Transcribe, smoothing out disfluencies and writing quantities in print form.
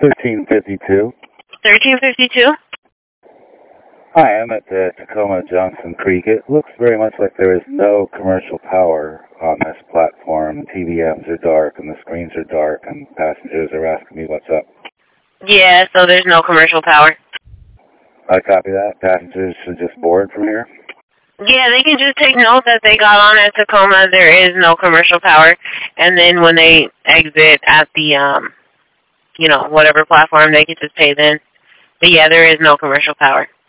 1352. 1352? Hi, I'm at Tacoma Johnson Creek. It looks very much like there is no commercial power on this platform. TVMs are dark and the screens are dark and passengers are asking me what's up. Yeah, so there's no commercial power. I copy that. Passengers should just board from here. Yeah, they can just take note that they got on at Tacoma. There is no commercial power. And then when they exit at the, whatever platform, they can just pay then. But yeah, there is no commercial power.